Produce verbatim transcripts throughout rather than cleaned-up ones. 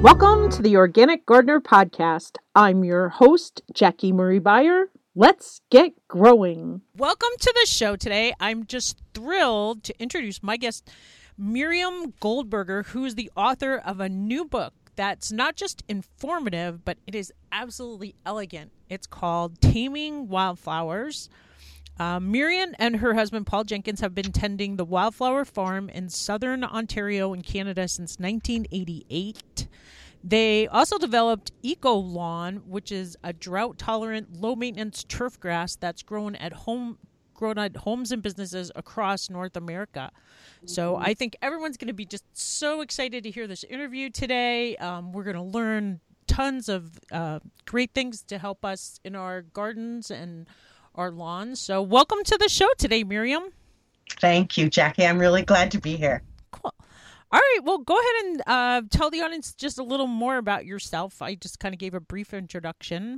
Welcome to the Organic Gardener Podcast. I'm your host, Jackie Marie Beyer. Let's get growing. Welcome to the show today. I'm just thrilled to introduce my guest, Miriam Goldberger, who is the author of a new book that's not just informative, but it is absolutely elegant. It's called Taming Wildflowers. Uh, Miriam and her husband, Paul Jenkins, have been tending the Wildflower Farm in southern Ontario in Canada since nineteen eighty-eight. They also developed Eco Lawn, which is a drought-tolerant, low-maintenance turf grass that's grown at home, grown at homes and businesses across North America. So I think everyone's going to be just so excited to hear this interview today. Um, we're going to learn tons of uh, great things to help us in our gardens and our lawns. So welcome to the show today, Miriam. Thank you, Jackie. I'm really glad to be here. Cool. All right. Well, go ahead and uh, tell the audience just a little more about yourself. I just kind of gave a brief introduction.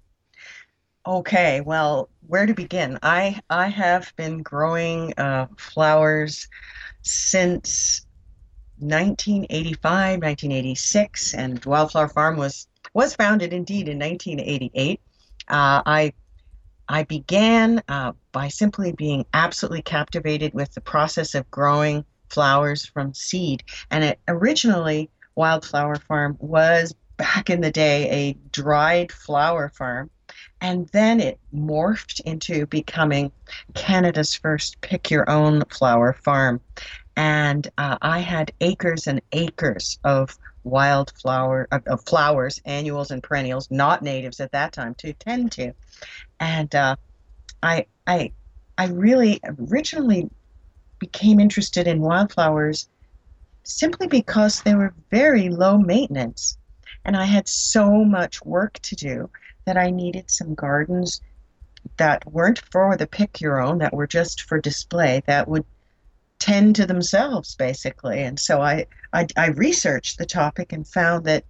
Okay. Well, where to begin? I I have been growing uh, flowers since nineteen eighty-five, nineteen eighty-six, and Wildflower Farm was was founded indeed in nineteen eighty-eight. Uh, I I began uh, by simply being absolutely captivated with the process of growing flowers from seed. And it originally, Wildflower Farm was back in the day a dried flower farm. And then it morphed into becoming Canada's first pick your own flower farm. And uh, I had acres and acres of wildflower, of, of flowers, annuals and perennials, not natives at that time, to tend to. And uh, I, I, I really originally became interested in wildflowers simply because they were very low maintenance. And I had so much work to do that I needed some gardens that weren't for the pick your own, that were just for display, that would tend to themselves, basically. And so I, I, I researched the topic and found that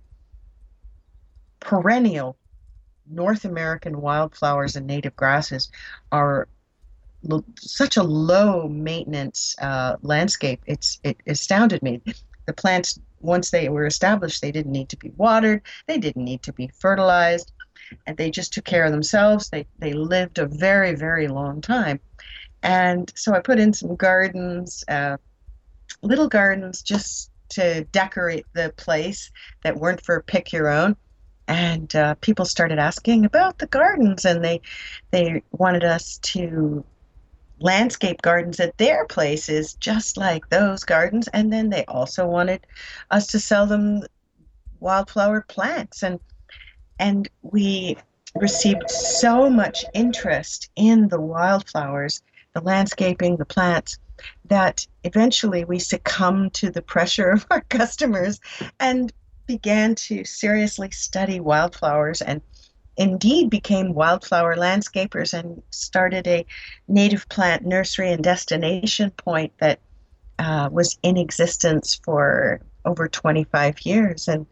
perennial North American wildflowers and native grasses are l- such a low maintenance uh, landscape. It's it astounded me. The plants, once they were established, they didn't need to be watered, they didn't need to be fertilized, and they just took care of themselves. They they lived a very, very long time. And so I put in some gardens, uh, little gardens, just to decorate the place that weren't for pick your own. And uh, people started asking about the gardens, and they they wanted us to landscape gardens at their places, just like those gardens. And then they also wanted us to sell them wildflower plants. And and we received so much interest in the wildflowers, the landscaping, the plants, that eventually we succumbed to the pressure of our customers and began to seriously study wildflowers, and indeed became wildflower landscapers and started a native plant nursery and destination point that uh, was in existence for over twenty-five years. And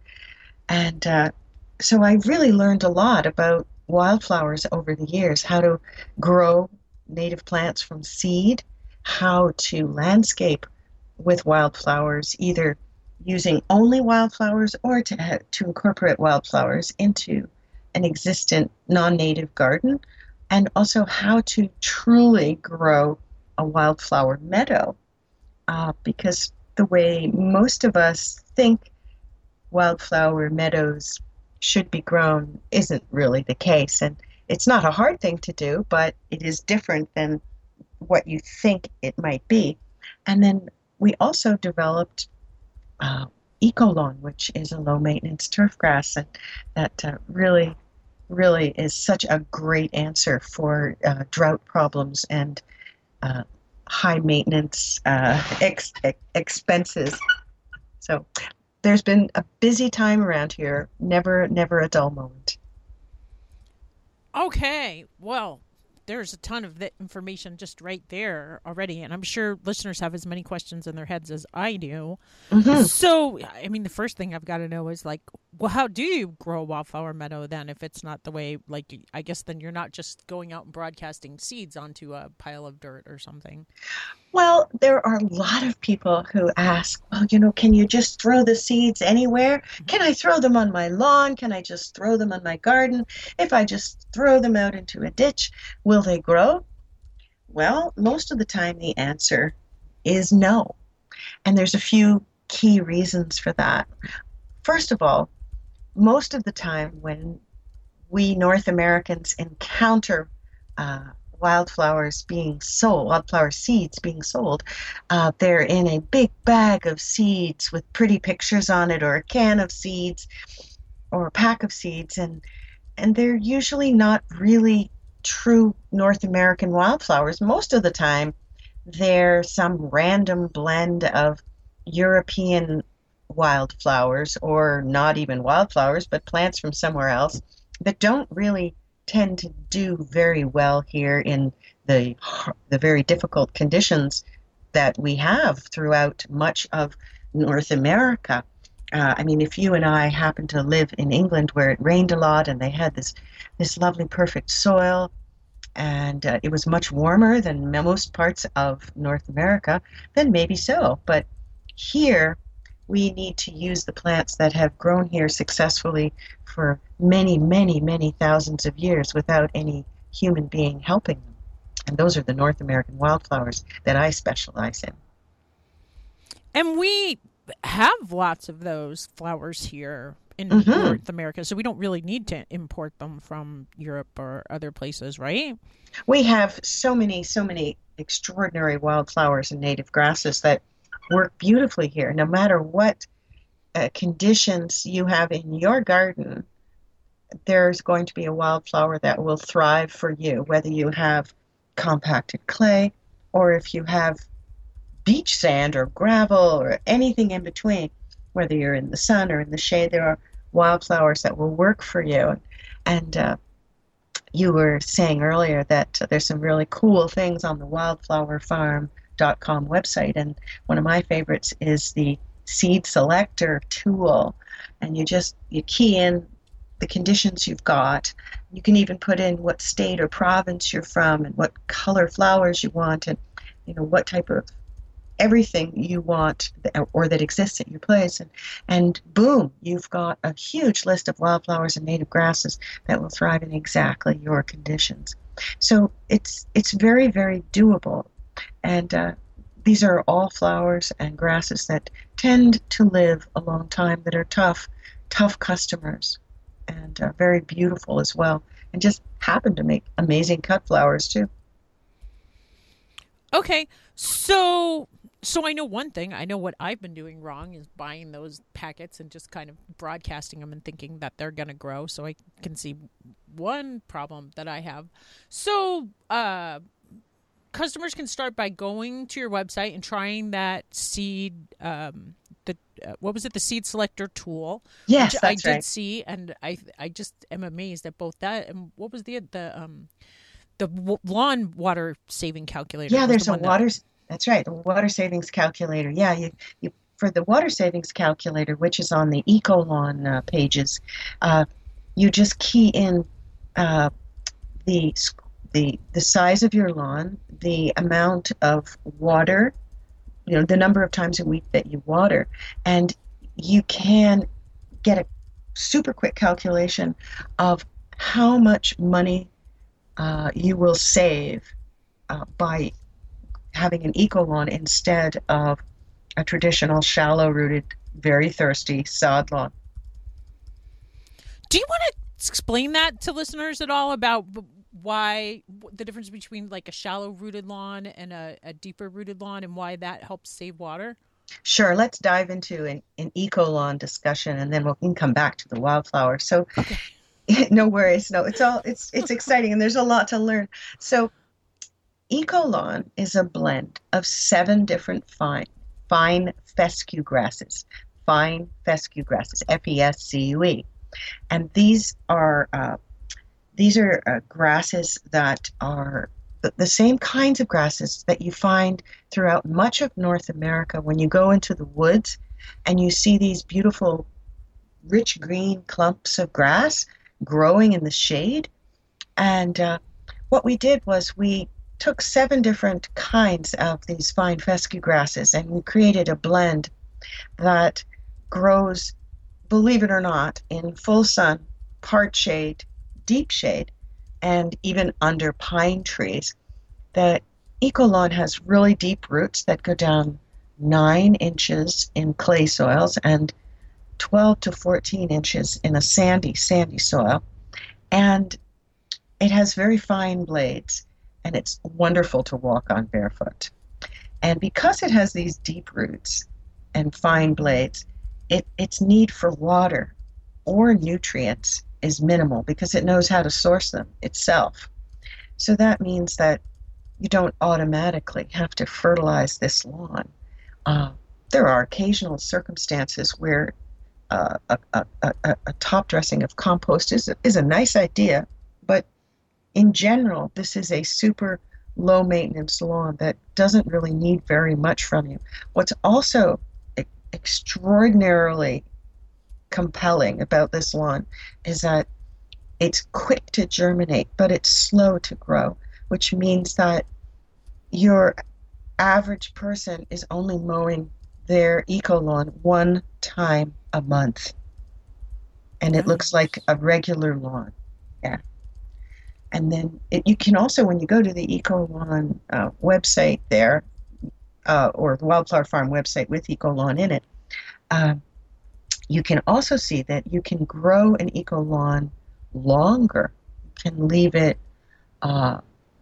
and uh, so I really learned a lot about wildflowers over the years, how to grow native plants from seed, how to landscape with wildflowers, either using only wildflowers or to to incorporate wildflowers into an existent non-native garden, and also how to truly grow a wildflower meadow, uh, because the way most of us think wildflower meadows should be grown isn't really the case. And it's not a hard thing to do, but it is different than what you think it might be. And then we also developed uh, Eco Lawn, which is a low-maintenance turf grass, and that uh, really, really is such a great answer for uh, drought problems and uh, high-maintenance uh, ex- ex- expenses. So there's been a busy time around here, never, never a dull moment. Okay, well, there's a ton of that information just right there already, and I'm sure listeners have as many questions in their heads as I do. Mm-hmm. So, I mean, the first thing I've got to know is, like, well, how do you grow a wildflower meadow then if it's not the way, like, I guess then you're not just going out and broadcasting seeds onto a pile of dirt or something? Well, there are a lot of people who ask, well, you know, can you just throw the seeds anywhere? Can I throw them on my lawn? Can I just throw them on my garden? If I just throw them out into a ditch, will they grow? Well, most of the time the answer is no. And there's a few key reasons for that. First of all, most of the time when we North Americans encounter uh, wildflowers being sold, wildflower seeds being sold, uh, they're in a big bag of seeds with pretty pictures on it, or a can of seeds, or a pack of seeds, and and they're usually not really true North American wildflowers. Most of the time, they're some random blend of European wildflowers, or not even wildflowers, but plants from somewhere else that don't really tend to do very well here in the the very difficult conditions that we have throughout much of North America. Uh, I mean, if you and I happen to live in England where it rained a lot and they had this this lovely perfect soil, and uh, it was much warmer than most parts of North America, then maybe so. But here, we need to use the plants that have grown here successfully for many, many, many thousands of years without any human being helping them. And those are the North American wildflowers that I specialize in. And we have lots of those flowers here in Mm-hmm. North America, so we don't really need to import them from Europe or other places, right? We have so many, so many extraordinary wildflowers and native grasses that work beautifully here. No matter what uh, conditions you have in your garden, there's going to be a wildflower that will thrive for you, whether you have compacted clay or if you have beach sand or gravel or anything in between. Whether you're in the sun or in the shade, there are wildflowers that will work for you. And uh, you were saying earlier that uh, there's some really cool things on the wildflower farm dot com website, and one of my favorites is the seed selector tool. And you just you key in the conditions you've got. You can even put in what state or province you're from and what color flowers you want, and you know what type of everything you want or that exists at your place, and and boom, you've got a huge list of wildflowers and native grasses that will thrive in exactly your conditions. So it's it's very, very doable. And uh, these are all flowers and grasses that tend to live a long time, that are tough, tough customers, and uh, very beautiful as well, and just happen to make amazing cut flowers too. Okay, so so I know one thing. I know what I've been doing wrong is buying those packets and just kind of broadcasting them and thinking that they're going to grow. So I can see one problem that I have. So, uh, customers can start by going to your website and trying that seed, um, the uh, what was it, the seed selector tool? Yes, which that's I did right. see, and I I just am amazed at both that and what was the the um the w- lawn water saving calculator. Yeah, was there's the a one that- water. That's right, the water savings calculator. Yeah, you, you for the water savings calculator, which is on the EcoLawn uh, pages, uh, you just key in uh, the s- the the size of your lawn, the amount of water, you know, the number of times a week that you water, and you can get a super quick calculation of how much money uh, you will save uh, by having an eco lawn instead of a traditional shallow-rooted, very thirsty sod lawn. Do you want to explain that to listeners at all about why the difference between like a shallow rooted lawn and a, a deeper rooted lawn and why that helps save water? Sure, let's dive into an, an eco lawn discussion, and then we can come back to the wildflower. So, Okay. no worries. No, it's all it's it's exciting, and there's a lot to learn. So, eco lawn is a blend of seven different fine fine fescue grasses, fine fescue grasses, F E S C U E, and these are uh, these are uh, grasses that are the, the same kinds of grasses that you find throughout much of North America when you go into the woods and you see these beautiful rich green clumps of grass growing in the shade. And uh, what we did was we took seven different kinds of these fine fescue grasses and we created a blend that grows, believe it or not, in full sun, part shade, deep shade, and even under pine trees. The Eco-Lawn has really deep roots that go down nine inches in clay soils and twelve to fourteen inches in a sandy, sandy soil. And it has very fine blades, and it's wonderful to walk on barefoot. And because it has these deep roots and fine blades, it, its need for water or nutrients is minimal because it knows how to source them itself. So that means that you don't automatically have to fertilize this lawn. Uh, there are occasional circumstances where uh, a, a, a, a top dressing of compost is, is a nice idea, but in general, this is a super low maintenance lawn that doesn't really need very much from you. What's also e- extraordinarily compelling about this lawn is that it's quick to germinate, but it's slow to grow, which means that your average person is only mowing their Eco-Lawn one time a month. And it looks like a regular lawn. Yeah. And then it, you can also, when you go to the Eco-Lawn uh, website there, uh, or the Wildflower Farm website with Eco-Lawn in it, uh, you can also see that you can grow an Eco-Lawn longer. You can leave it uh,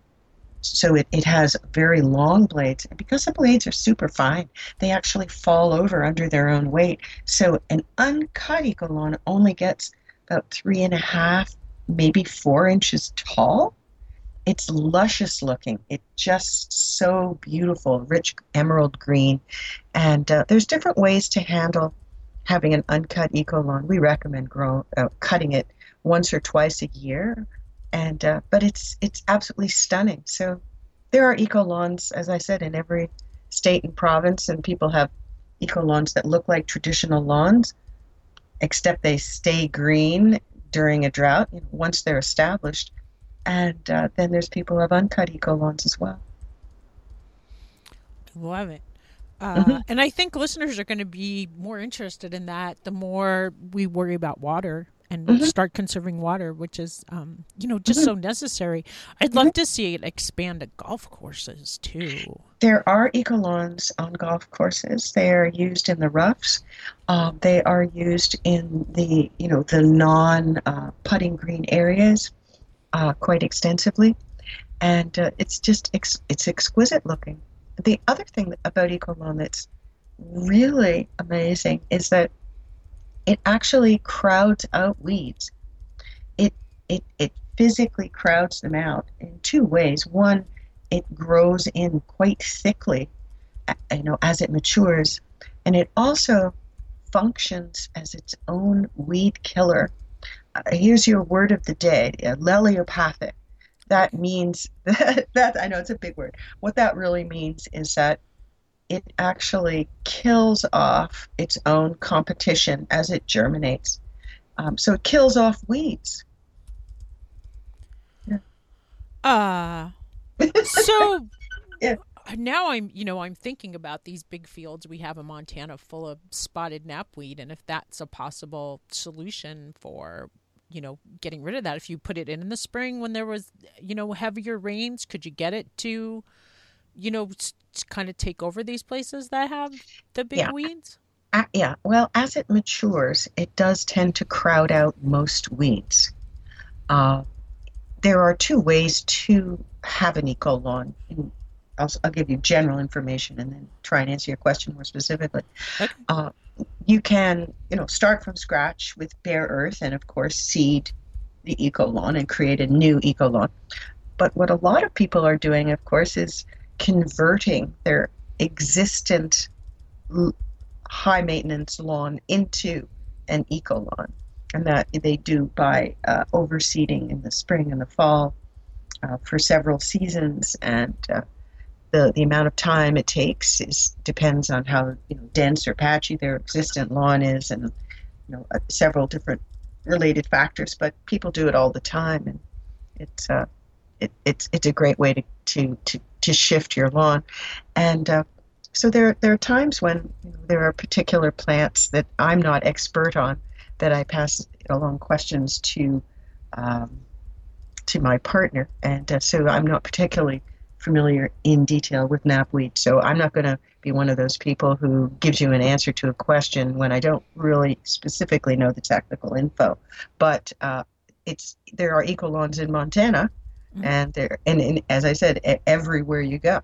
so it, it has very long blades. And because the blades are super fine, they actually fall over under their own weight. So an uncut Eco-Lawn only gets about three and a half, maybe four inches tall. It's luscious looking. It's just so beautiful, rich emerald green. And uh, there's different ways to handle having an uncut Eco-Lawn. We recommend grow, uh, cutting it once or twice a year. And uh, but it's it's absolutely stunning. So there are Eco-Lawns, as I said, in every state and province, and people have Eco-Lawns that look like traditional lawns, except they stay green during a drought, you know, once they're established. And uh, then there's people who have uncut Eco-Lawns as well. Love it. Uh, mm-hmm. And I think listeners are going to be more interested in that the more we worry about water and mm-hmm. start conserving water, which is, um, you know, just mm-hmm. so necessary. I'd love mm-hmm. to see it expand to golf courses, too. There are Eco-Lawns on golf courses. They are used in the roughs. Uh, they are used in the, you know, the non-putting uh, green areas uh, quite extensively. And uh, it's just, ex- it's exquisite looking. The other thing about Eco-Lawn that's really amazing is that it actually crowds out weeds. It it it physically crowds them out in two ways. One, it grows in quite thickly, you know, as it matures, and it also functions as its own weed killer. Uh, here's your word of the day: uh, leliopathic. That means that, that I know it's a big word. What that really means is that it actually kills off its own competition as it germinates. Um, so it kills off weeds. Yeah. Uh, so yeah. Now I'm, you know, I'm thinking about these big fields we have in Montana full of spotted knapweed, and if that's a possible solution for, you know, getting rid of that. If you put it in in the spring when there was, you know, heavier rains, could you get it to, you know, kind of take over these places that have the big yeah. weeds? Uh, yeah. Well, as it matures, it does tend to crowd out most weeds. Uh, there are two ways to have an Eco-Lawn. I'll, I'll give you general information and then try and answer your question more specifically. Okay. Uh, you can, you know, start from scratch with bare earth and, of course, seed the Eco-Lawn and create a new Eco-Lawn. But what a lot of people are doing, of course, is converting their existent high maintenance lawn into an Eco-Lawn, and that they do by uh, overseeding in the spring and the fall uh, for several seasons, and uh, the the amount of time it takes is depends on how, you know, dense or patchy their existent lawn is, and you know, uh, several different related factors, but people do it all the time, and it's uh, it, it's it's a great way to to to, to shift your lawn. And uh, so there there are times when, you know, there are particular plants that I'm not expert on, that I pass along questions to um, to my partner, and uh, so I'm not particularly familiar in detail with knapweed. So I'm not going to be one of those people who gives you an answer to a question when I don't really specifically know the technical info. But uh, it's there are eco-lawns in Montana, mm-hmm. and there and, and as I said, everywhere you go.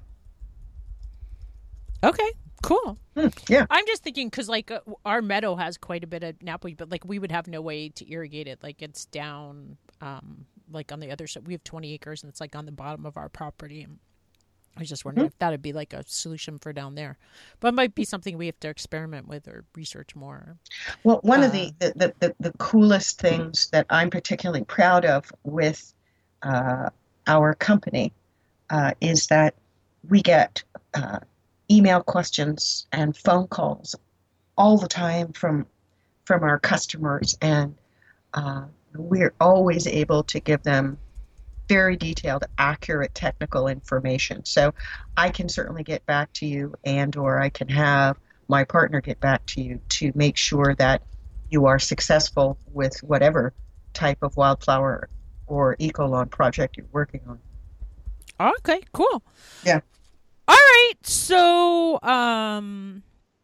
Okay, cool. Hmm, yeah, I'm just thinking because like uh, our meadow has quite a bit of knapweed, but like we would have no way to irrigate it. Like it's down, um, like on the other side. We have twenty acres, and it's like on the bottom of our property. And I was just wondering mm-hmm. if that would be like a solution for down there, but it might be something we have to experiment with or research more. Well, one uh, of the, the, the, the coolest things that I'm particularly proud of with uh, our company uh, is that we get uh, email questions and phone calls all the time from from our customers, and uh, we're always able to give them very detailed, accurate technical information. So I can certainly get back to you, and or I can have my partner get back to you to make sure that you are successful with whatever type of wildflower or eco-lawn project you're working on. Okay, cool. Yeah. All right. So um,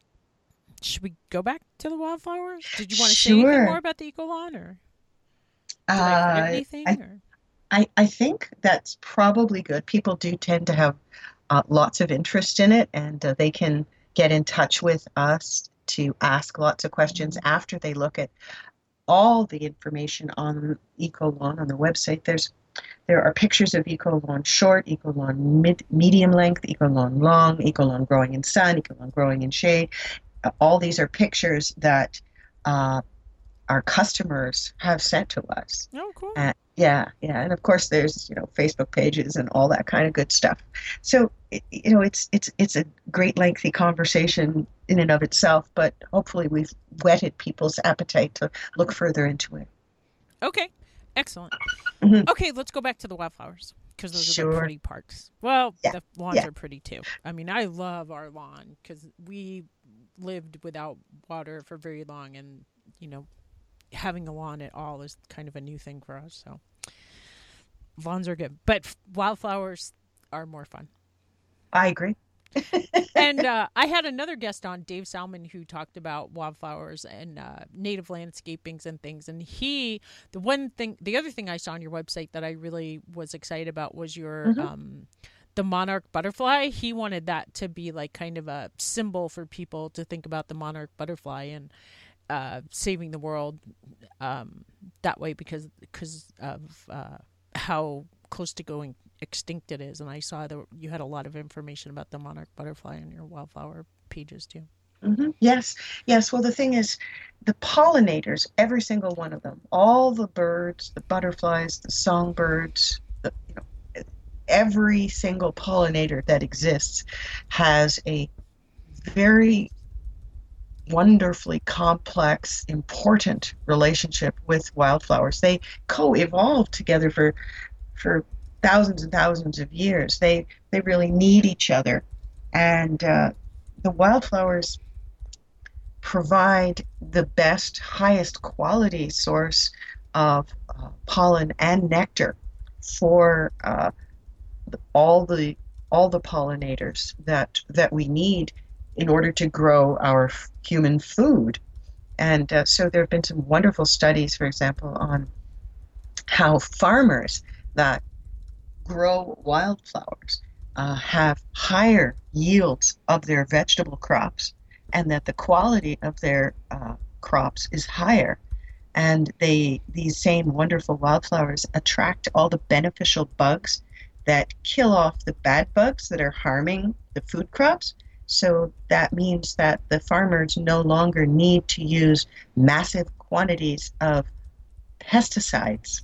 should we go back to the wildflowers? Did you want to sure. say anything more about the eco-lawn, or did uh, I forget anything? I, or? I, I think that's probably good. People do tend to have uh, lots of interest in it, and uh, they can get in touch with us to ask lots of questions after they look at all the information on eco-lawn on the website. There's there are pictures of eco-lawn short, eco-lawn mid, medium length, eco-lawn long, eco-lawn growing in sun, eco-lawn growing in shade. Uh, all these are pictures that uh, our customers have sent to us. Oh, cool. Uh, yeah, yeah, and of course there's, you know, Facebook pages and all that kind of good stuff. So it, you know, it's it's it's a great lengthy conversation in and of itself, but hopefully we've whetted people's appetite to look further into it. Okay, excellent. Mm-hmm. Okay, let's go back to the wildflowers, because those Sure. are the pretty parts. Well, Yeah, the lawns yeah. are pretty too. I mean, I love our lawn because we lived without water for very long, and you know, having a lawn at all is kind of a new thing for us. So lawns are good, but wildflowers are more fun. I agree. And uh, I had another guest on, Dave Salmon, who talked about wildflowers and uh, native landscapings and things. And he, the one thing, the other thing I saw on your website that I really was excited about was your, Mm-hmm. um, the monarch butterfly. He wanted that to be like kind of a symbol for people to think about the monarch butterfly and uh, saving the world um, that way because because of uh, how close to going extinct it is. And I saw that you had a lot of information about the monarch butterfly in your wildflower pages too. Mm-hmm. Yes, yes. Well, the thing is, the pollinators, every single one of them, all the birds, the butterflies, the songbirds, the, you know, every single pollinator that exists has a very wonderfully complex, important relationship with wildflowers. They co-evolved together for for thousands and thousands of years. They they really need each other, and uh, the wildflowers provide the best, highest quality source of uh, pollen and nectar for uh, all the all the pollinators that that we need in order to grow our f- human food. And uh, so there have been some wonderful studies, for example, on how farmers that grow wildflowers uh, have higher yields of their vegetable crops, and that the quality of their uh, crops is higher. And they these same wonderful wildflowers attract all the beneficial bugs that kill off the bad bugs that are harming the food crops. So that means that the farmers no longer need to use massive quantities of pesticides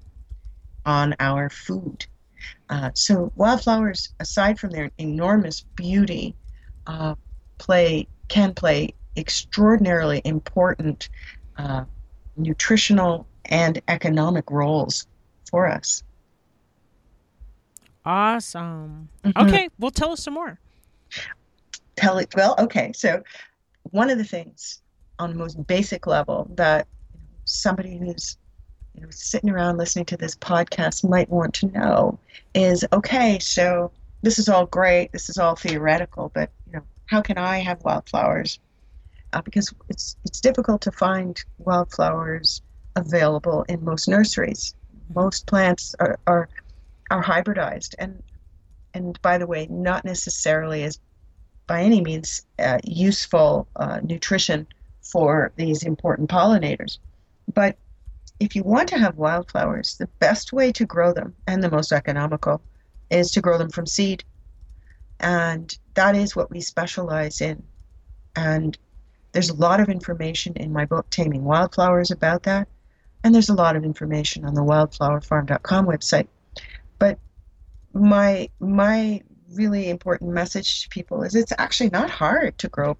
on our food. Uh, so wildflowers, aside from their enormous beauty, uh, play can play extraordinarily important uh, nutritional and economic roles for us. Awesome. Mm-hmm. Okay, well, tell us some more. Tell it well. Okay, so one of the things on the most basic level that somebody who's you know sitting around listening to this podcast might want to know is, okay, so this is all great, this is all theoretical, but you know, how can I have wildflowers? Uh, because it's it's difficult to find wildflowers available in most nurseries. Most plants are are, are hybridized, and and by the way, not necessarily as by any means uh, useful uh, nutrition for these important pollinators. But if you want to have wildflowers, the best way to grow them, and the most economical, is to grow them from seed. And that is what we specialize in. And there's a lot of information in my book, Taming Wildflowers, about that. And there's a lot of information on the wildflower farm dot com website. But my my really important message to people is it's actually not hard to grow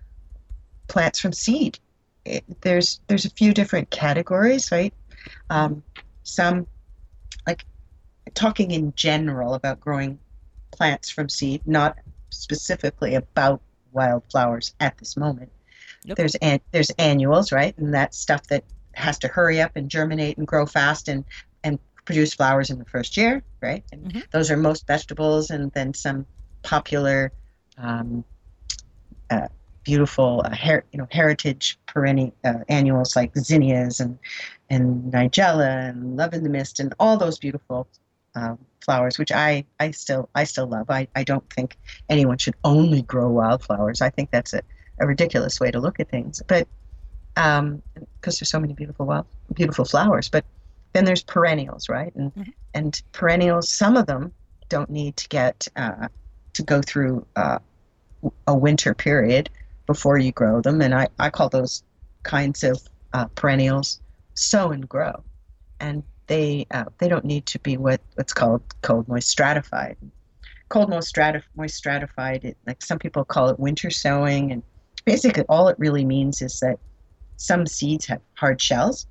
plants from seed. It, there's there's a few different categories, right? Um, some, like talking in general about growing plants from seed, not specifically about wildflowers at this moment. Yep. There's an, there's annuals, right? And that's stuff that has to hurry up and germinate and grow fast and, and produce flowers in the first year, right? And mm-hmm. those are most vegetables, and then some popular, um, uh, beautiful, uh, her, you know, heritage perennial uh, annuals like zinnias and and nigella and love in the mist and all those beautiful um, flowers, which I, I still I still love. I, I don't think anyone should only grow wildflowers. I think that's a, a ridiculous way to look at things. But um, because there's so many beautiful wild beautiful flowers. But then there's perennials, right? And mm-hmm. and perennials, some of them don't need to get uh, to go through uh, a winter period before you grow them, and I, I call those kinds of uh, perennials sow and grow, and they uh, they don't need to be what what's called cold moist stratified. Cold moist, stratif- moist stratified, it, like some people call it winter sowing, and basically all it really means is that some seeds have hard shells,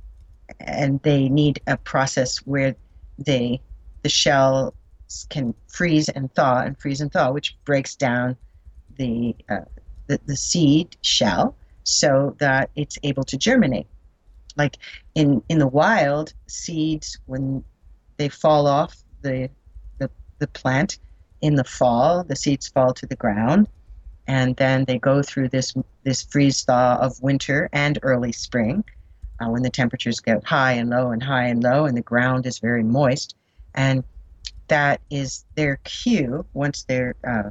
and they need a process where they the shell can freeze and thaw and freeze and thaw, which breaks down the uh, The, the seed shell so that it's able to germinate. Like in, in the wild, seeds, when they fall off the, the the plant in the fall, the seeds fall to the ground, and then they go through this this freeze thaw of winter and early spring, uh, when the temperatures get high and low and high and low, and the ground is very moist, and that is their cue once their uh,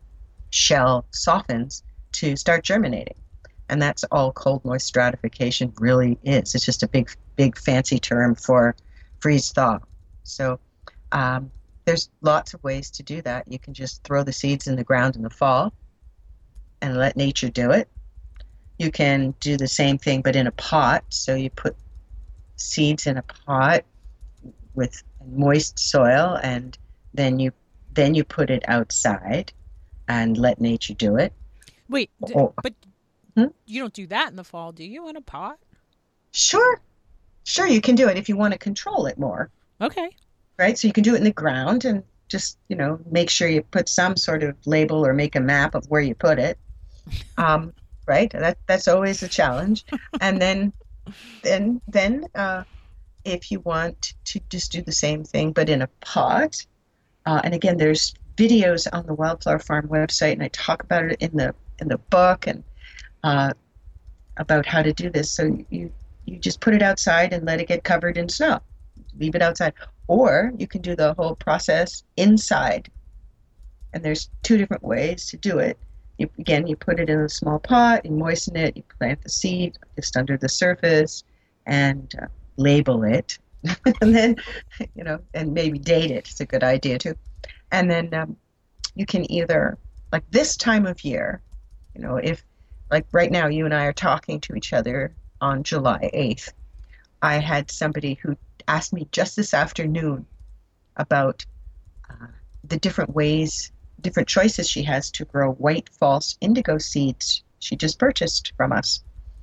shell softens to start germinating. And that's all cold moist stratification really is. It's just a big, big fancy term for freeze thaw. So um, there's lots of ways to do that. You can just throw the seeds in the ground in the fall and let nature do it. You can do the same thing but in a pot. So you put seeds in a pot with moist soil, and then you then you put it outside and let nature do it. Wait, d- Oh. but Hmm? you don't do that in the fall, do you, in a pot? Sure. Sure, you can do it if you want to control it more, Okay. right? So you can do it in the ground and just, you know, make sure you put some sort of label or make a map of where you put it. Um, right? That that's always a challenge. And then then then uh, if you want to just do the same thing but in a pot, uh, and again, there's videos on the Wildflower Farm website, and I talk about it in the in the book, and uh, about how to do this. So you you just put it outside and let it get covered in snow. Leave it outside, or you can do the whole process inside. And there's two different ways to do it. You, again, you put it in a small pot, you moisten it, you plant the seed just under the surface, and uh, label it, and then you know, and maybe date it. It's a good idea too. And then um, you can either, like this time of year, you know, if, like right now, you and I are talking to each other on July eighth, I had somebody who asked me just this afternoon about uh, the different ways, different choices she has to grow white false indigo seeds she just purchased from us.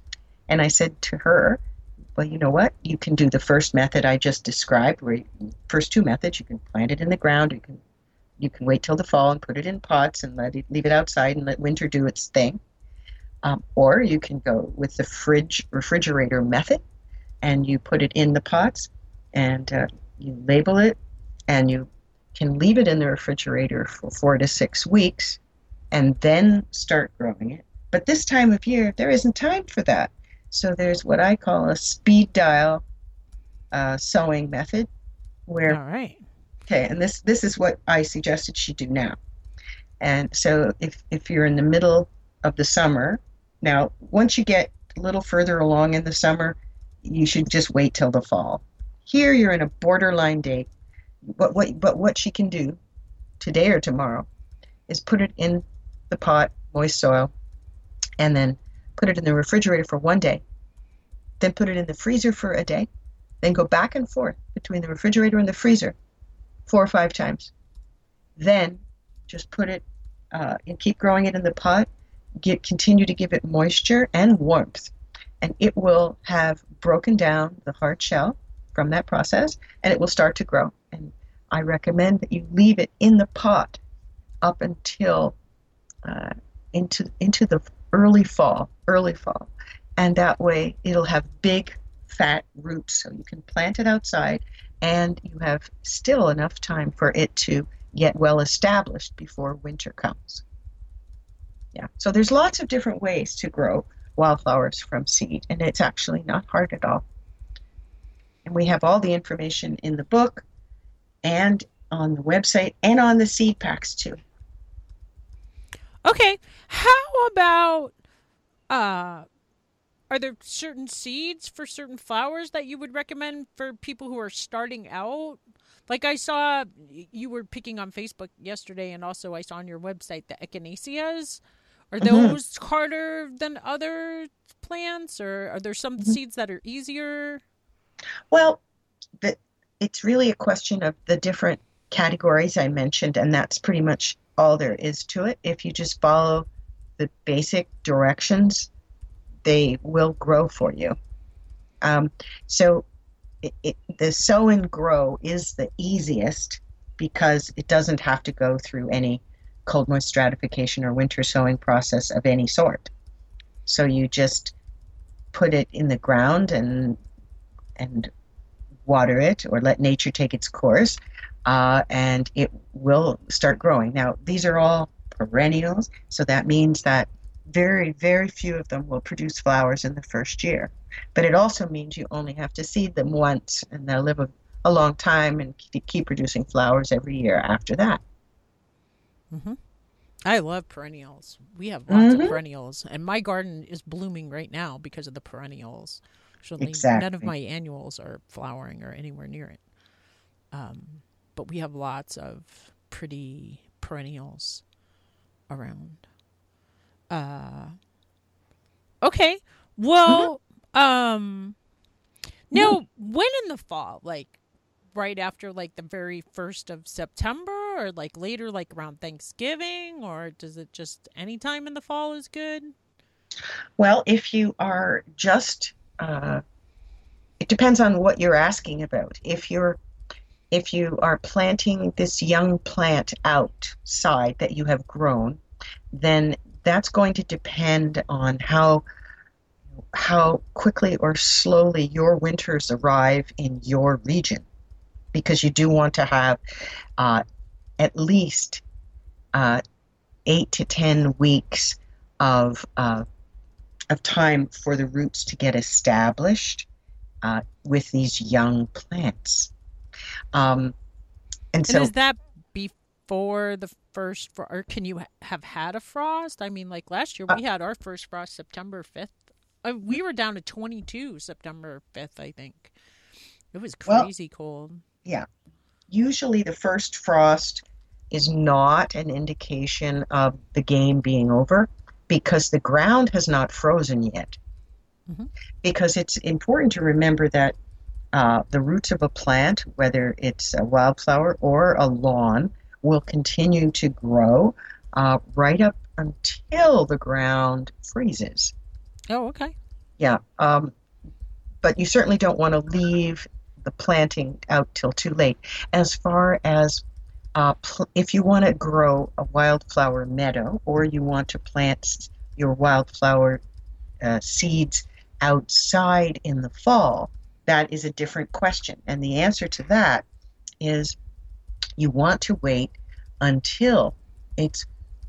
And I said to her, well, you know what? You can do the first method I just described, where you, first two methods, you can plant it in the ground, you can you can wait till the fall and put it in pots and let it leave it outside and let winter do its thing. Um, or you can go with the fridge refrigerator method, and you put it in the pots, and uh, you label it, and you can leave it in the refrigerator for four to six weeks, and then start growing it. But this time of year, there isn't time for that. So there's what I call a speed dial uh, sowing method, where All right. okay, and this this is what I suggested she do now. And so if if you're in the middle of the summer, now once you get a little further along in the summer, you should just wait till the fall. Here you're in a borderline date. But what but what she can do today or tomorrow is put it in the pot, moist soil, and then put it in the refrigerator for one day, then put it in the freezer for a day, then go back and forth between the refrigerator and the freezer four or five times. Then just put it uh, and keep growing it in the pot, get, continue to give it moisture and warmth, and it will have broken down the hard shell from that process, and it will start to grow. And I recommend that you leave it in the pot up until uh, into into the early fall, early fall, and that way it'll have big, fat roots, so you can plant it outside, and you have still enough time for it to get well established before winter comes. Yeah, so there's lots of different ways to grow wildflowers from seed, and it's actually not hard at all. And we have all the information in the book and on the website and on the seed packs too. Okay. How about uh are there certain seeds for certain flowers that you would recommend for people who are starting out? Like I saw you were picking on Facebook yesterday, and also I saw on your website the echinaceas. Are those mm-hmm. harder than other plants, or are there some mm-hmm. seeds that are easier? Well, the, it's really a question of the different categories I mentioned, and that's pretty much all there is to it. If you just follow the basic directions, they will grow for you. Um, so it, it, the sow and grow is the easiest because it doesn't have to go through any cold moist stratification or winter sowing process of any sort. So you just put it in the ground and and water it, or let nature take its course, uh, and it will start growing. Now, these are all perennials, so that means that very, very few of them will produce flowers in the first year. But it also means you only have to seed them once, and they'll live a, a long time and keep producing flowers every year after that. Mm-hmm. I love perennials. We have lots mm-hmm. of perennials, and my garden is blooming right now because of the perennials. Actually, exactly. None of my annuals are flowering or anywhere near it. Um, but we have lots of pretty perennials around. Uh, okay. Well, mm-hmm. um, now, mm-hmm. when in the fall? Like, right after, like, the very first of September? Or, like, later, like, around Thanksgiving? Or does it just any time in the fall is good? Well, if you are just... Uh, it depends on what you're asking about. If you're, if you are planting this young plant outside that you have grown, then that's going to depend on how how quickly or slowly your winters arrive in your region, because you do want to have uh, at least uh, eight to ten weeks of uh, of time for the roots to get established uh, with these young plants. Um, and, and so, is that before the first frost, or can you ha- have had a frost? I mean, like last year, we uh, had our first frost September fifth. Uh, we were down to twenty-two September fifth, I think. It was crazy well, cold. Yeah. Usually the first frost is not an indication of the game being over, because the ground has not frozen yet. Mm-hmm. Because it's important to remember that uh, the roots of a plant, whether it's a wildflower or a lawn, will continue to grow uh, right up until the ground freezes. Oh, okay. Yeah. Um, but you certainly don't want to leave the planting out till too late. As far as uh, pl- if you want to grow a wildflower meadow or you want to plant s- your wildflower uh, seeds outside in the fall, that is a different question. And the answer to that is you want to wait until it's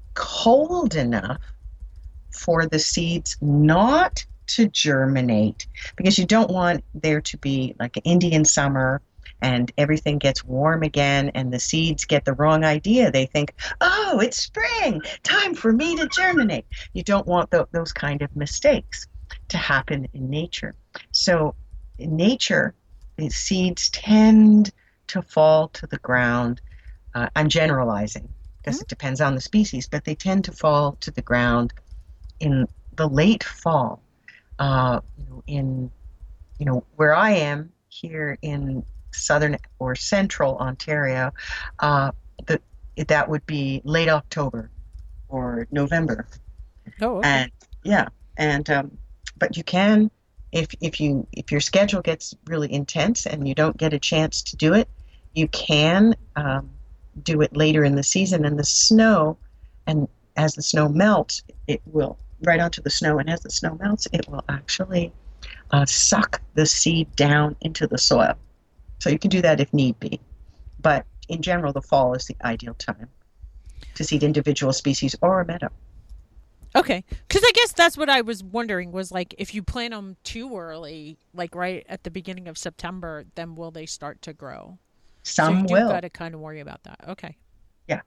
cold enough for the seeds not to germinate, because you don't want there to be like an Indian summer and everything gets warm again and the seeds get the wrong idea. They think, oh, it's spring, time for me to germinate. You don't want th- those kind of mistakes to happen in nature. So in nature, the seeds tend to fall to the ground. Uh, I'm generalizing because Mhm. it depends on the species, but they tend to fall to the ground in the late fall. Uh, you know, in you know where I am here in southern or central Ontario, uh, the, that would be late October or November. Oh, okay. And yeah, and um, but you can, if if you if your schedule gets really intense and you don't get a chance to do it, you can um, do it later in the season. And the snow, and as the snow melts, it will right onto the snow, and as the snow melts, it will actually uh, suck the seed down into the soil. So you can do that if need be. But in general, the fall is the ideal time to seed individual species or a meadow. Okay, because I guess that's what I was wondering was like if you plant them too early, like right at the beginning of September, then will they start to grow? So you Some do got will. to kind of worry about that. Okay. Yeah.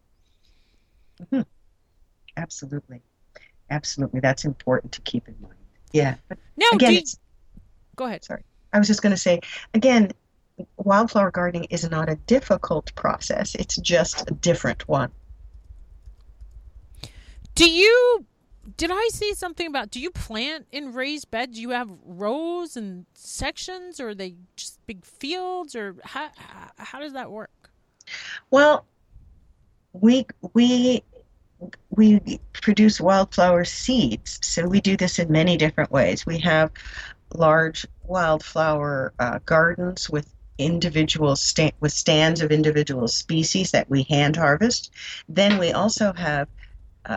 Mhm. Absolutely. Absolutely. That's important to keep in mind. Yeah. But Now, do again, you, it's, go ahead. sorry. I was just going to say, again, wildflower gardening is not a difficult process. It's just a different one. Do you did I see something about do you plant in raised beds? Do you have rows and sections, or are they just big fields, or how how, how does that work? Well, we we we produce wildflower seeds, so we do this in many different ways. We have large wildflower uh, gardens with individual sta- with stands of individual species that we hand harvest. Then we also have uh,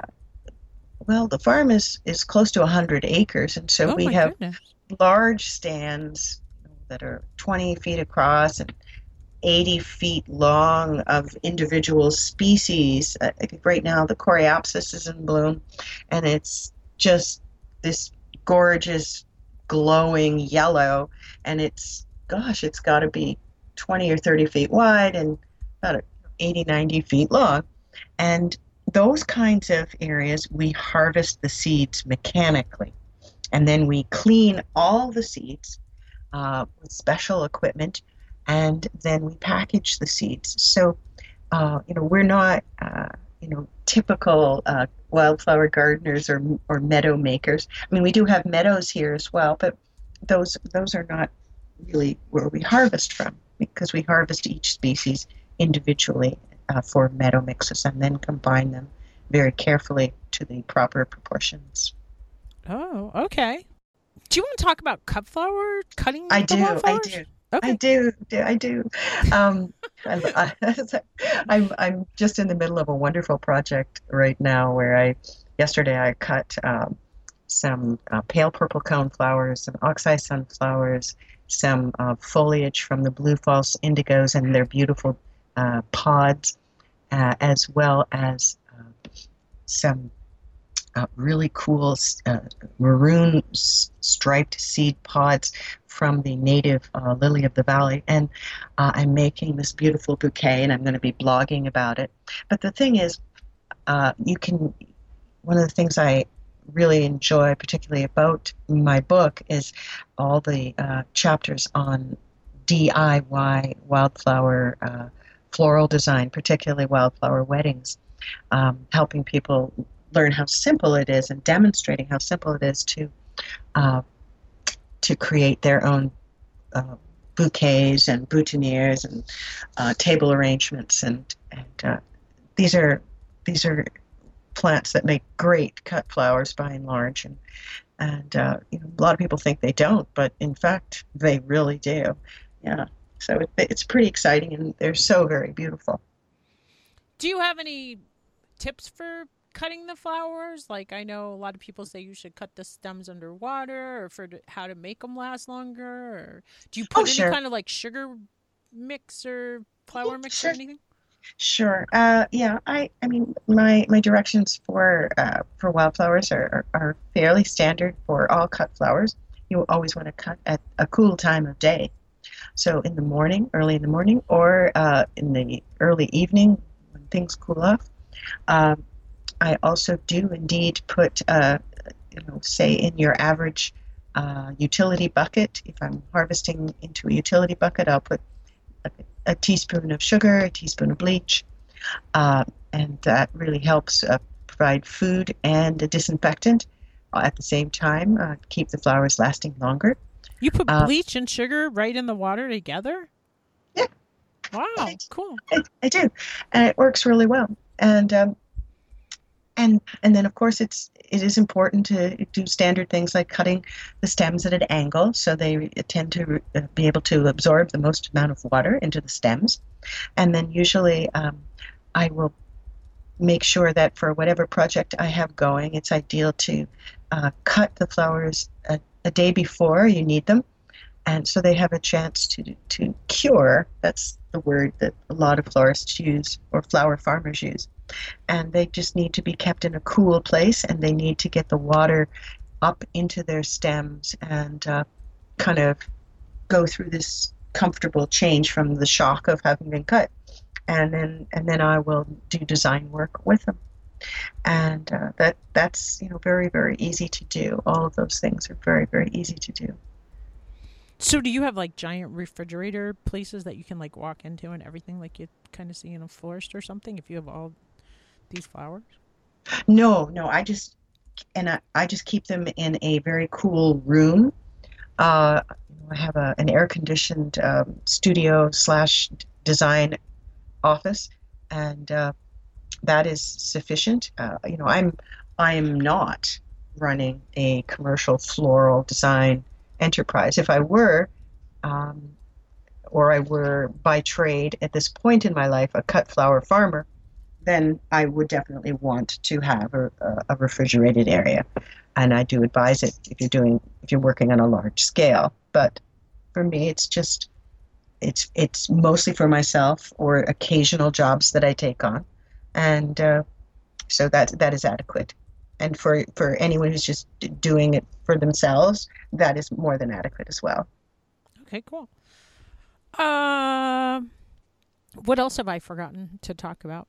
well, the farm is is close to one hundred acres, and so Oh we my have goodness. large stands that are twenty feet across and eighty feet long of individual species. I think right now the coreopsis is in bloom, and it's just this gorgeous, glowing yellow, and it's, gosh, it's got to be twenty or thirty feet wide and about eighty, ninety feet long. And those kinds of areas, we harvest the seeds mechanically, and then we clean all the seeds uh, with special equipment, and then we package the seeds. So, uh, you know, we're not, uh, you know, typical uh, wildflower gardeners or or meadow makers. I mean, we do have meadows here as well, but those those are not really where we harvest from, because we harvest each species individually uh, for meadow mixes and then combine them very carefully to the proper proportions. Oh, okay. Do you want to talk about cut flower, I cutting the do, I wildflowers? do. I Okay. do, do I do. Um, I'm, I, I'm I'm just in the middle of a wonderful project right now where I yesterday I cut um, some uh, pale purple cone flowers, some oxeye sunflowers, some uh, foliage from the blue false indigos and their beautiful uh, pods, uh, as well as uh, some uh, really cool uh, maroon s- striped seed pods from the native uh, lily of the valley. And uh, I'm making this beautiful bouquet, and I'm going to be blogging about it. But the thing is, uh, you can, one of the things I really enjoy, particularly about my book, is all the uh, chapters on D I Y wildflower uh, floral design, particularly wildflower weddings, um, helping people learn how simple it is and demonstrating how simple it is to uh, to create their own uh, bouquets and boutonnieres and uh, table arrangements, and and uh, these are these are plants that make great cut flowers by and large, and And uh, you know, a lot of people think they don't, but in fact, they really do. Yeah. So it, it's pretty exciting, and they're so very beautiful. Do you have any tips for cutting the flowers? Like, I know a lot of people say you should cut the stems underwater, or for how to make them last longer. Or do you Oh, put any sure. kind of like sugar mix or flour mix or Sure. anything? Sure. Uh, yeah, I, I mean, my, my directions for uh, for wildflowers are, are, are fairly standard for all cut flowers. You always want to cut at a cool time of day. So in the morning, early in the morning, or uh, in the early evening when things cool off. Um, I also do indeed put, uh, you know, say in your average uh, utility bucket, if I'm harvesting into a utility bucket, I'll put a, a teaspoon of sugar, a teaspoon of bleach, uh, and that really helps uh, provide food and a disinfectant uh, at the same time, uh, keep the flowers lasting longer. You put Uh, bleach and sugar right in the water together? yeah, I, Wow, cool. I, I do, and it works really well. And um, and and then of course it's it is important to do standard things like cutting the stems at an angle so they tend to uh, be able to absorb the most amount of water into the stems. And then usually um, I will make sure that for whatever project I have going, it's ideal to uh, cut the flowers a, a day before you need them, and so they have a chance to to cure. That's the word that a lot of florists use or flower farmers use. And they just need to be kept in a cool place, and they need to get the water up into their stems and uh, kind of go through this comfortable change from the shock of having been cut. And then and then I will do design work with them, and uh, that that's you know very very easy to do. All of those things are very very easy to do. So do you have like giant refrigerator places that you can like walk into and everything like you kind of see in a florist or something if you have all these flowers? No, no, I just and I, I just keep them in a very cool room. Uh, I have a, an air conditioned um, studio slash design office, and uh, that is sufficient. Uh, you know, I'm I'm not running a commercial floral design enterprise. If I were, um, or I were by trade at this point in my life a cut flower farmer, then I would definitely want to have a, a refrigerated area, and I do advise it if you're doing if you're working on a large scale. But for me, it's just it's it's mostly for myself or occasional jobs that I take on, and uh, so that that is adequate. And for for anyone who's just doing it for themselves, that is more than adequate as well. Okay, cool. Um, what else have I forgotten to talk about?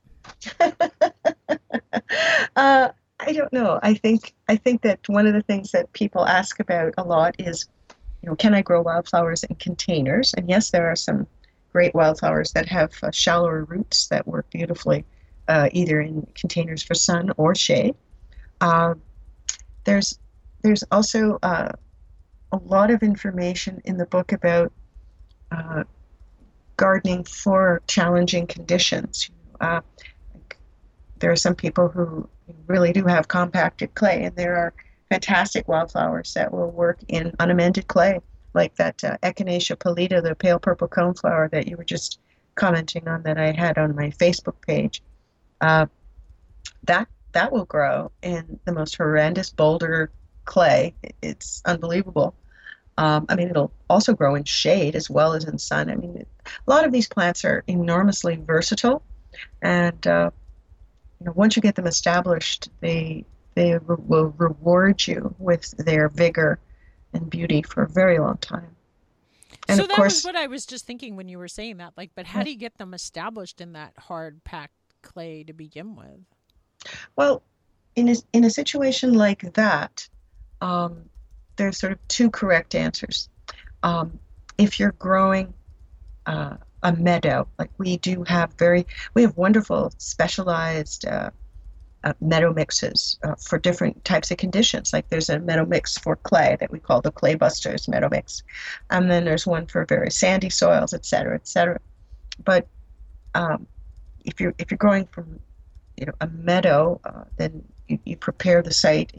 uh, I don't know. I think I think that one of the things that people ask about a lot is, you know, can I grow wildflowers in containers? And yes, there are some great wildflowers that have uh, shallower roots that work beautifully, uh, either in containers for sun or shade. Uh, there's there's also uh, a lot of information in the book about uh, gardening for challenging conditions. Uh, there are some people who really do have compacted clay, and there are fantastic wildflowers that will work in unamended clay, like that uh, Echinacea pallida, the pale purple coneflower that you were just commenting on that I had on my Facebook page. Uh, that that will grow in the most horrendous boulder clay. It's unbelievable. Um, I mean, it'll also grow in shade as well as in sun. I mean, it, a lot of these plants are enormously versatile, and uh, you know, once you get them established, they they re- will reward you with their vigor and beauty for a very long time. And So of that was course, what I was just thinking when you were saying that. Like, but how do you get them established in that hard packed clay to begin with? well, in a, in a situation like that, um, there's sort of two correct answers. Um, if you're growing uh, a meadow, like we do have very, we have wonderful specialized uh, uh, meadow mixes uh, for different types of conditions. Like there's a meadow mix for clay that we call the Clay Busters meadow mix, and then there's one for very sandy soils, et cetera, et cetera. But um, if you're if you're growing from you know a meadow, uh, then you, you prepare the site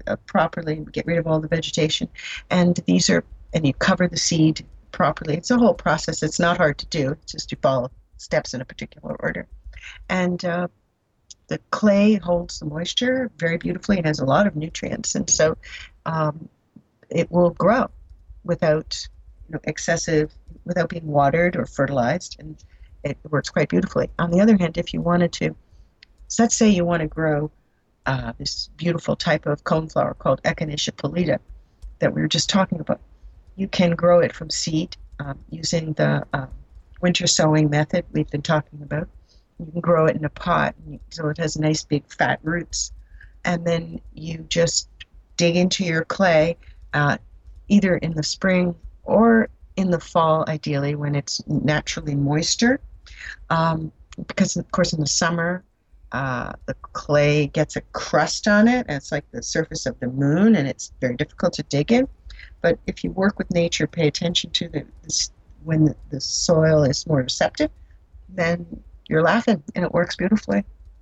uh, properly, get rid of all the vegetation. And these are, and you cover the seed properly. It's a whole process. It's not hard to do. It's just you follow steps in a particular order. And uh, the clay holds the moisture very beautifully and has a lot of nutrients. And so um, it will grow without you know, excessive, without being watered or fertilized. And it works quite beautifully. On the other hand, if you wanted to, so let's say you want to grow uh, this beautiful type of coneflower called Echinacea pallida that we were just talking about. You can grow it from seed um, using the uh, winter sowing method we've been talking about. You can grow it in a pot so it has nice big fat roots. And then you just dig into your clay uh, either in the spring or in the fall, ideally, when it's naturally moister. Um, because, of course, in the summer, uh, the clay gets a crust on it, and it's like the surface of the moon, and it's very difficult to dig in. But if you work with nature, pay attention to the, the when the, the soil is more receptive, then you're laughing, and it works beautifully.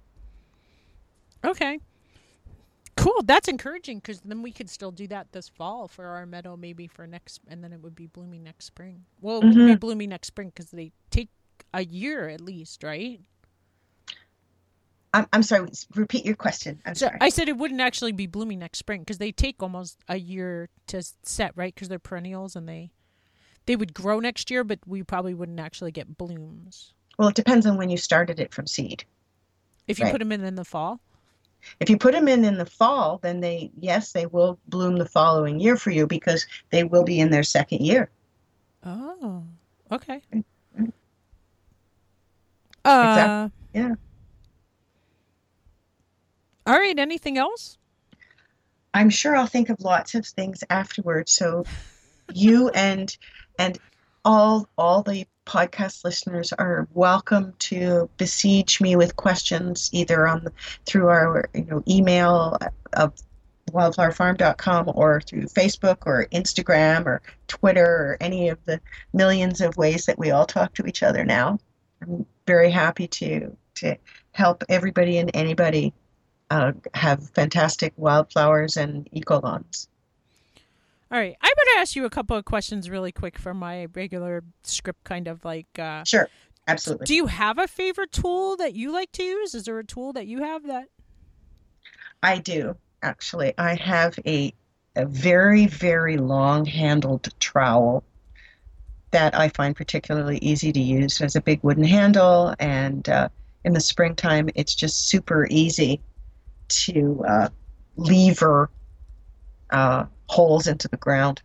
Okay. Cool. That's encouraging, because then we could still do that this fall for our meadow, maybe for next, and then it would be blooming next spring. Well, it Mm-hmm. wouldn't be blooming next spring because they take a year at least, right? I'm, I'm sorry, repeat your question. I'm So sorry. I said it wouldn't actually be blooming next spring because they take almost a year to set, right? Because they're perennials and they they would grow next year, but we probably wouldn't actually get blooms. Well, it depends on when you started it from seed. If you Right. put them in in the fall? If you put them in in the fall, then they, yes, they will bloom the following year for you because they will be in their second year. Oh, okay. Mm-hmm. Uh, Exactly. Yeah. All right. Anything else? I'm sure I'll think of lots of things afterwards. So you and and all all the podcast listeners are welcome to besiege me with questions either on the, through our you know email of wildflower farm dot com or through Facebook or Instagram or Twitter or any of the millions of ways that we all talk to each other now. I'm very happy to to help everybody and anybody uh, have fantastic wildflowers and ecolawns. All right. I'm going to ask you a couple of questions really quick from my regular script, kind of like. Uh, Sure, absolutely. do you have a favorite tool that you like to use? Is there a tool that you have that? I do, actually. I have a, a very, very long-handled trowel that I find particularly easy to use. It has a big wooden handle, and uh, in the springtime, it's just super easy to uh, lever uh, holes into the ground.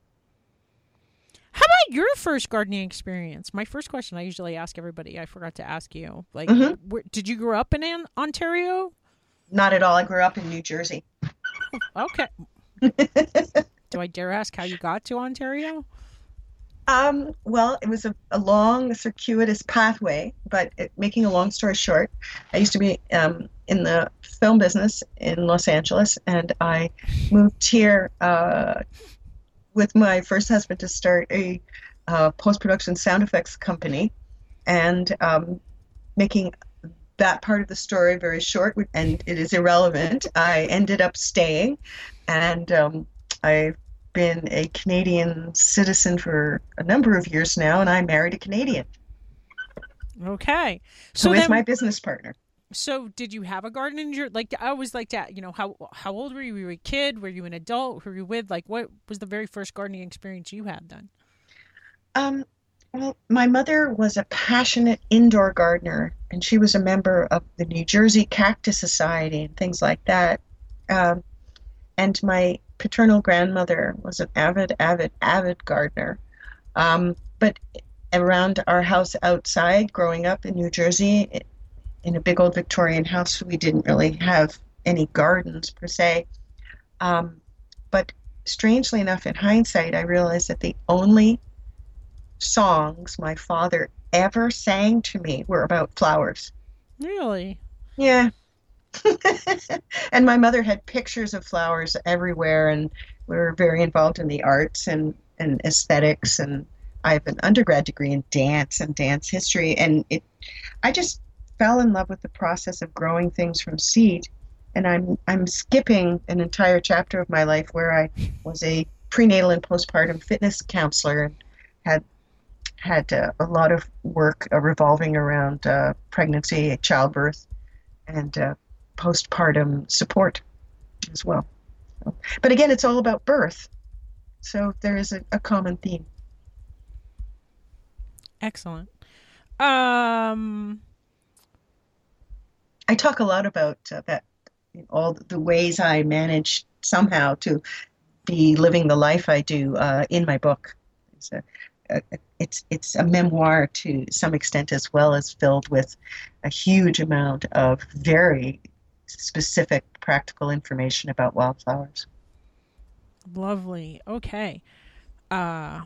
How about your first gardening experience? My first question I usually ask everybody. I forgot to ask you. Like, Mhm. where, did you grow up in An- Ontario? Not at all. I grew up in New Jersey. Okay. Do I dare ask how you got to Ontario? Um, well, it was a, a long, circuitous pathway, but it, making a long story short, I used to be um, in the film business in Los Angeles, and I moved here uh, with my first husband to start a uh, post-production sound effects company, and um, making that part of the story very short, and it is irrelevant. I ended up staying, and um, I've been a Canadian citizen for a number of years now, and I married a Canadian. Okay. So So it's then, my business partner. so did you have a garden in your, like, I always like to, you know, how how old were you? Were you a kid? Were you an adult? Who were you with? Like, what was the very first gardening experience you had then? Um, well, my mother was a passionate indoor gardener, and she was a member of the New Jersey Cactus Society and things like that. Um, and my paternal grandmother was an avid, avid, avid gardener. Um, but around our house outside, growing up in New Jersey, in a big old Victorian house, we didn't really have any gardens per se. Um, but strangely enough, in hindsight, I realized that the only songs my father ever sang to me were about flowers. Really? Yeah. And my mother had pictures of flowers everywhere, and we were very involved in the arts and, and aesthetics, and I have an undergrad degree in dance and dance history, and it I just fell in love with the process of growing things from seed and I'm I'm skipping an entire chapter of my life where I was a prenatal and postpartum fitness counselor and had had uh, a lot of work uh, revolving around uh, pregnancy, childbirth, and uh, postpartum support as well. So, but again, it's all about birth, so there is a, a common theme. Excellent. Um, I talk a lot about uh, that, all the ways I manage somehow to be living the life I do uh, in my book. It's a, a, it's it's a memoir to some extent, as well as filled with a huge amount of very specific practical information about wildflowers. Lovely. Okay. Uh,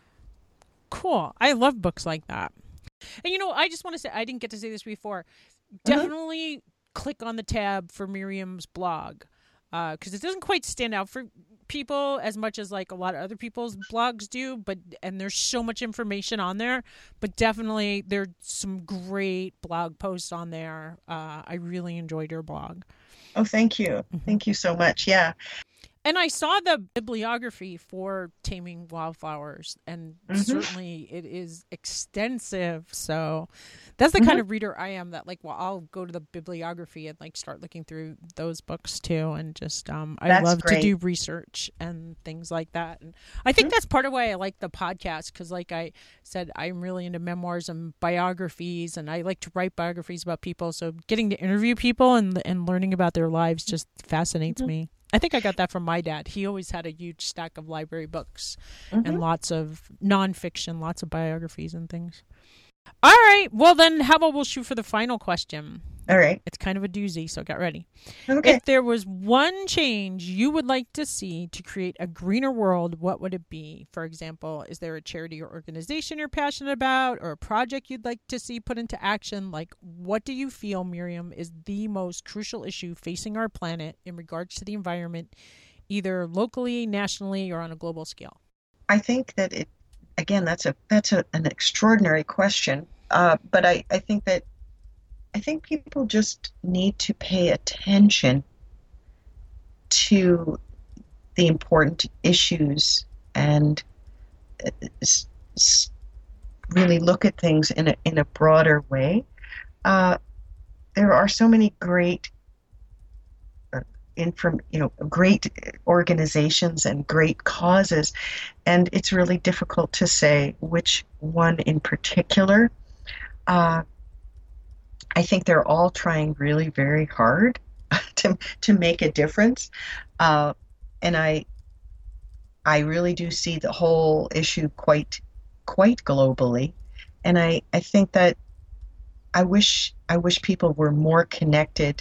cool. I love books like that. And you know, I just want to say, I didn't get to say this before. Definitely mm-hmm. click on the tab for Miriam's blog, because uh, it doesn't quite stand out for people as much as like a lot of other people's blogs do, but and there's so much information on there, but definitely there's some great blog posts on there. Uh, I really enjoyed your blog. Oh, thank you. Mm-hmm. Thank you so much. Yeah. And I saw the bibliography for Taming Wildflowers, and mm-hmm. certainly it is extensive. So that's the mm-hmm. kind of reader I am, that like, well, I'll go to the bibliography and like start looking through those books too. And just, um, I that's love great. to do research and things like that. And I think mm-hmm. that's part of why I like the podcast. Cause like I said, I'm really into memoirs and biographies, and I like to write biographies about people. So getting to interview people and, and learning about their lives just fascinates mm-hmm. me. I think I got that from my dad. He always had a huge stack of library books mm-hmm. and lots of nonfiction, lots of biographies and things. All right. Well, then how about we'll shoot for the final question? All right. It's kind of a doozy, so get ready. Okay. If there was one change you would like to see to create a greener world, what would it be? For example, is there a charity or organization you're passionate about, or a project you'd like to see put into action? Like, what do you feel, Miriam, is the most crucial issue facing our planet in regards to the environment, either locally, nationally, or on a global scale? I think that it, again, that's a that's a, an extraordinary question. Uh, but I, I think that I think people just need to pay attention to the important issues and really look at things in a in a broader way. Uh, there are so many great, uh, inform, you know, great organizations and great causes, and it's really difficult to say which one in particular. Uh, I think they're all trying really very hard to to make a difference, uh, and I I really do see the whole issue quite quite globally, and I, I think that I wish I wish people were more connected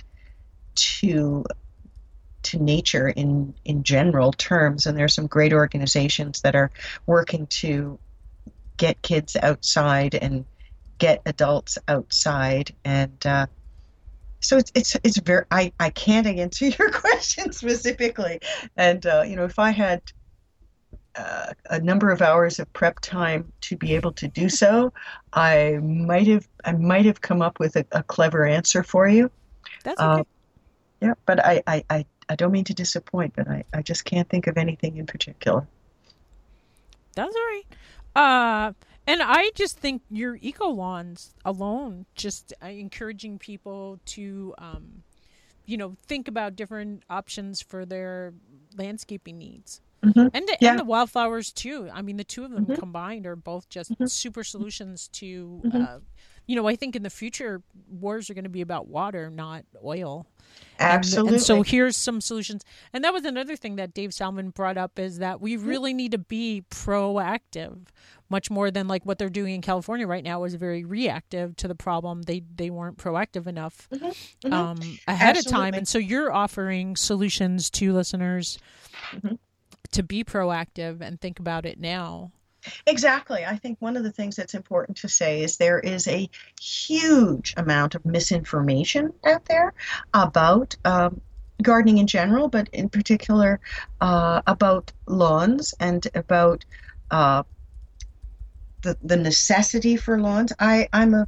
to to nature in in general terms, and there are some great organizations that are working to get kids outside and get adults outside, and uh, so it's it's it's very. I, I can't answer your question specifically, and uh, you know, if I had uh, a number of hours of prep time to be able to do so, I might have I might have come up with a, a clever answer for you. That's okay. Uh, yeah, but I, I, I, I don't mean to disappoint, but I, I just can't think of anything in particular. That's all right. Uh. And I just think your eco lawns alone, just uh, encouraging people to, um, you know, think about different options for their landscaping needs. Mm-hmm. And, the, yeah. and the wildflowers, too. I mean, the two of them mm-hmm. combined are both just mm-hmm. super solutions to, mm-hmm. uh, you know, I think in the future, wars are going to be about water, not oil. Absolutely. And, and so here's some solutions. And that was another thing that Dave Salmon brought up, is that we really need to be proactive, much more than like what they're doing in California right now is very reactive to the problem. They they weren't proactive enough mm-hmm. Mm-hmm. Um, ahead Absolutely. of time. And so you're offering solutions to listeners mm-hmm. to be proactive and think about it now. Exactly. I think one of the things that's important to say is there is a huge amount of misinformation out there about um, gardening in general, but in particular uh, about lawns and about uh, the the necessity for lawns. I I'm a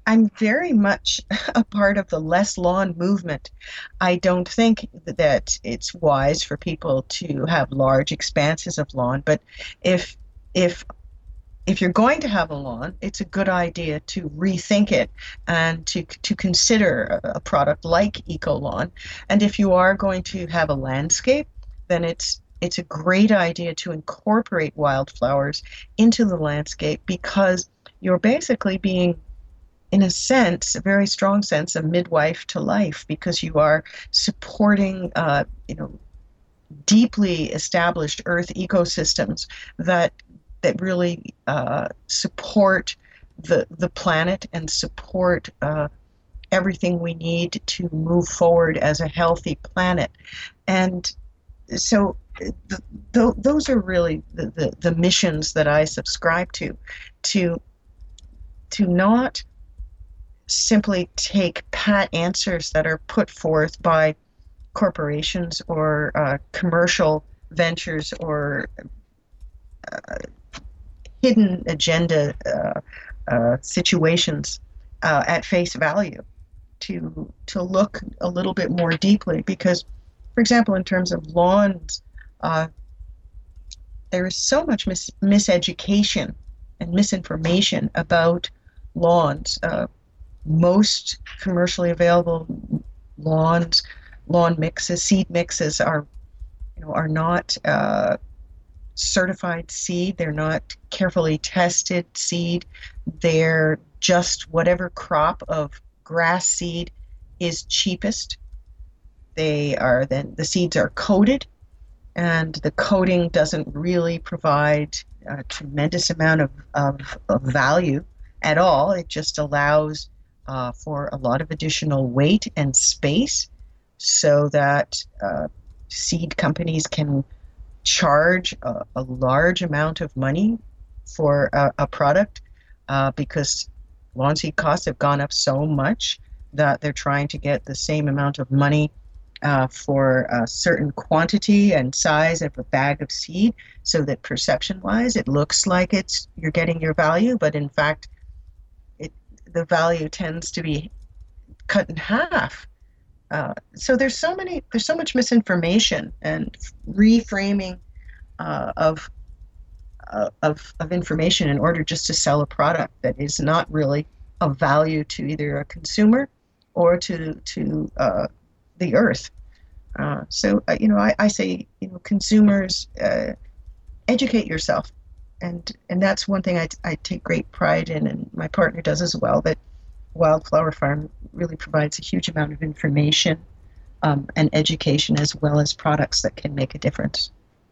I'm very much a part of the less lawn movement. I don't think that it's wise for people to have large expanses of lawn, but if if if you're going to have a lawn, it's a good idea to rethink it and to to consider a, a product like EcoLawn. And if you are going to have a landscape, then it's it's a great idea to incorporate wildflowers into the landscape because you're basically being, in a sense, a very strong sense, a midwife to life because you are supporting, uh, you know, deeply established Earth ecosystems that that really uh, support the the planet and support uh, everything we need to move forward as a healthy planet. And so th- th- those are really the, the, the missions that I subscribe to, to to not simply take pat answers that are put forth by corporations or uh, commercial ventures or uh, hidden agenda uh, uh, situations uh, at face value, to to look a little bit more deeply. Because, for example, in terms of lawns, uh, there is so much mis- miseducation and misinformation about lawns. Uh, most commercially available lawns, lawn mixes, seed mixes are, you know, are not uh, certified seed. They're not carefully tested seed. They're just whatever crop of grass seed is cheapest. They are then, the seeds are coated, and the coating doesn't really provide a tremendous amount of, of, of value at all. It just allows uh, for a lot of additional weight and space so that uh, seed companies can charge a, a large amount of money for a, a product uh, because lawn seed costs have gone up so much that they're trying to get the same amount of money uh, for a certain quantity and size of a bag of seed, so that perception-wise it looks like it's you're getting your value, but in fact it the value tends to be cut in half. Uh, so there's so many, there's so much misinformation and reframing uh, of, uh, of of information in order just to sell a product that is not really of value to either a consumer or to to uh, the earth. Uh, so uh, you know, I, I say, you know, consumers, uh, educate yourself, and and that's one thing I I take great pride in, and my partner does as well. That Wildflower Farm really provides a huge amount of information um, and education, as well as products that can make a difference.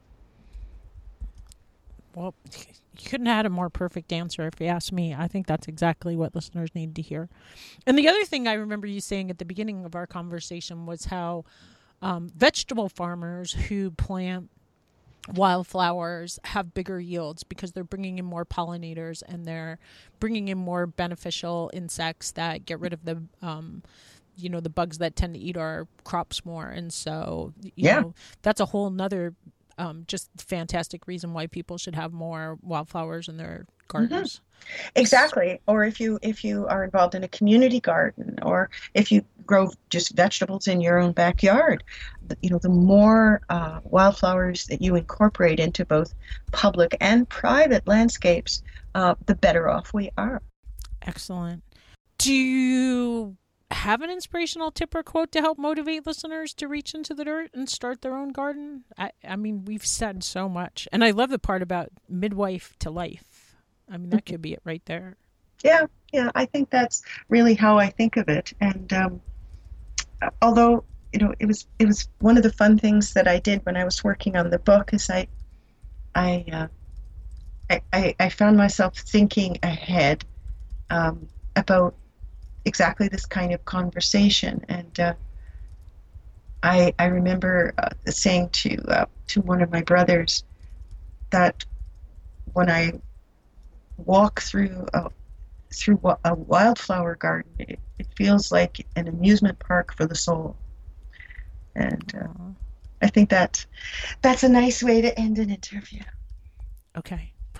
Well, you couldn't have had a more perfect answer if you ask me. I think that's exactly what listeners need to hear. And the other thing I remember you saying at the beginning of our conversation was how um, vegetable farmers who plant wildflowers have bigger yields because they're bringing in more pollinators and they're bringing in more beneficial insects that get rid of the um you know the bugs that tend to eat our crops more. And so you Yeah. know that's a whole nother um just fantastic reason why people should have more wildflowers in their gardens. Mm-hmm. Exactly. Or if you if you are involved in a community garden, or if you grow just vegetables in your own backyard, you know, the more uh, wildflowers that you incorporate into both public and private landscapes, uh, the better off we are. Excellent. Do you have an inspirational tip or quote to help motivate listeners to reach into the dirt and start their own garden? I, I mean, we've said so much, and I love the part about midwife to life. I mean, that could be it right there. Yeah, yeah, I think that's really how I think of it. And um, although, you know, it was it was one of the fun things that I did when I was working on the book is I I uh, I, I, I found myself thinking ahead um, about exactly this kind of conversation. And uh, I I remember uh, saying to uh, to one of my brothers that when I walk through a, through a wildflower garden, it, it feels like an amusement park for the soul. And uh, I think that that's a nice way to end an interview. Okay,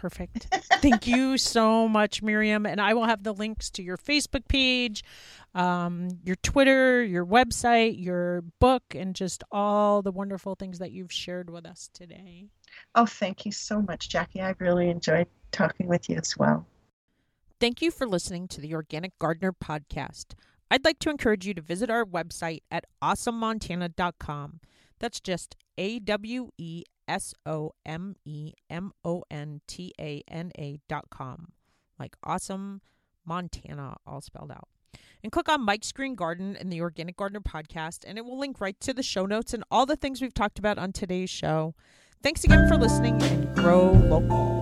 Perfect. Thank you so much, Miriam. And I will have the links to your Facebook page, um, your Twitter, your website, your book, and just all the wonderful things that you've shared with us today. Oh, thank you so much, Jackie. I really enjoyed talking with you as well. Thank you for listening to the Organic Gardener podcast. I'd like to encourage you to visit our website at awesome montana dot com. That's just A W E S O M E M O N T A N A dot com, like Awesome Montana, all spelled out. And click on Mike's Green Garden in the Organic Gardener podcast, and it will link right to the show notes and all the things we've talked about on today's show. Thanks again for listening, and grow local.